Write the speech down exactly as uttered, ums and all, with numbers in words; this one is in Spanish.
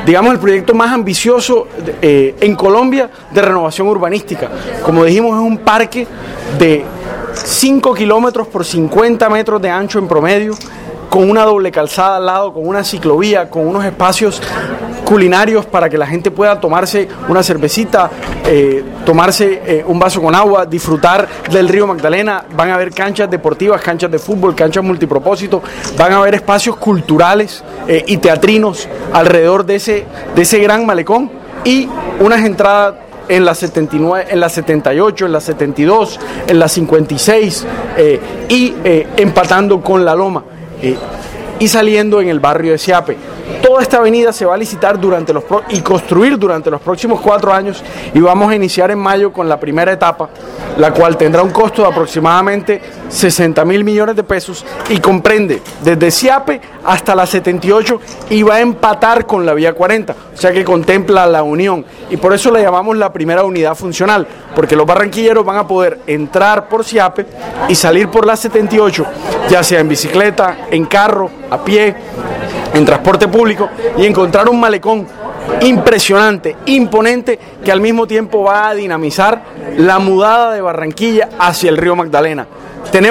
digamos, el proyecto más ambicioso eh, en Colombia de renovación urbanística. Como dijimos, es un parque de cinco kilómetros por cincuenta metros de ancho en promedio, con una doble calzada al lado, con una ciclovía, con unos espacios culinarios para que la gente pueda tomarse una cervecita, eh, tomarse eh, un vaso con agua, disfrutar del río Magdalena. Van a haber canchas deportivas, canchas de fútbol, canchas multipropósito, van a haber espacios culturales eh, y teatrinos alrededor de ese, de ese gran malecón, y unas entradas en la setenta y nueve, en la setenta y ocho, en la setenta y dos, en la cincuenta y seis eh, y eh, empatando con la Loma. Eh, y saliendo en el barrio de Siape. Toda esta avenida se va a licitar durante los pro y construir durante los próximos cuatro años, y vamos a iniciar en mayo con la primera etapa, la cual tendrá un costo de aproximadamente sesenta mil millones de pesos y comprende desde Siape hasta la setenta y ocho y va a empatar con la vía cuarenta, o sea que contempla la unión, y por eso la llamamos la primera unidad funcional, porque los barranquilleros van a poder entrar por Siape y salir por la setenta y ocho, ya sea en bicicleta, en carro, a pie, en transporte público, y encontrar un malecón impresionante, imponente, que al mismo tiempo va a dinamizar la mudada de Barranquilla hacia el río Magdalena. Tenemos